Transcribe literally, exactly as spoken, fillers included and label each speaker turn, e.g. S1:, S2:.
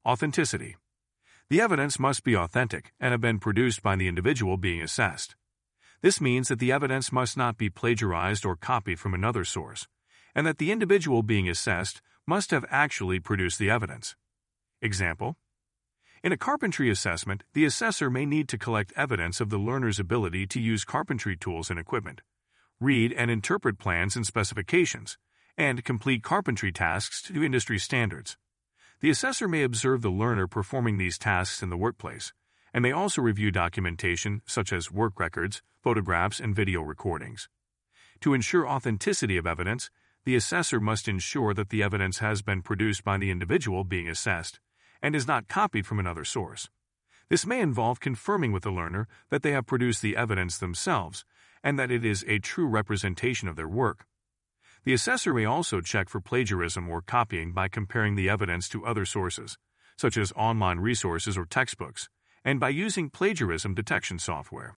S1: Authenticity. The evidence must be authentic and have been produced by the individual being assessed. This means that the evidence must not be plagiarized or copied from another source, and that the individual being assessed must have actually produced the evidence. Example: in a carpentry assessment, the assessor may need to collect evidence of the learner's ability to use carpentry tools and equipment, read and interpret plans and specifications, and complete carpentry tasks to industry standards. The assessor may observe the learner performing these tasks in the workplace, and may also review documentation such as work records, photographs, and video recordings. To ensure authenticity of evidence, the assessor must ensure that the evidence has been produced by the individual being assessed and is not copied from another source. This may involve confirming with the learner that they have produced the evidence themselves and that it is a true representation of their work. The assessor may also check for plagiarism or copying by comparing the evidence to other sources, such as online resources or textbooks, and by using plagiarism detection software.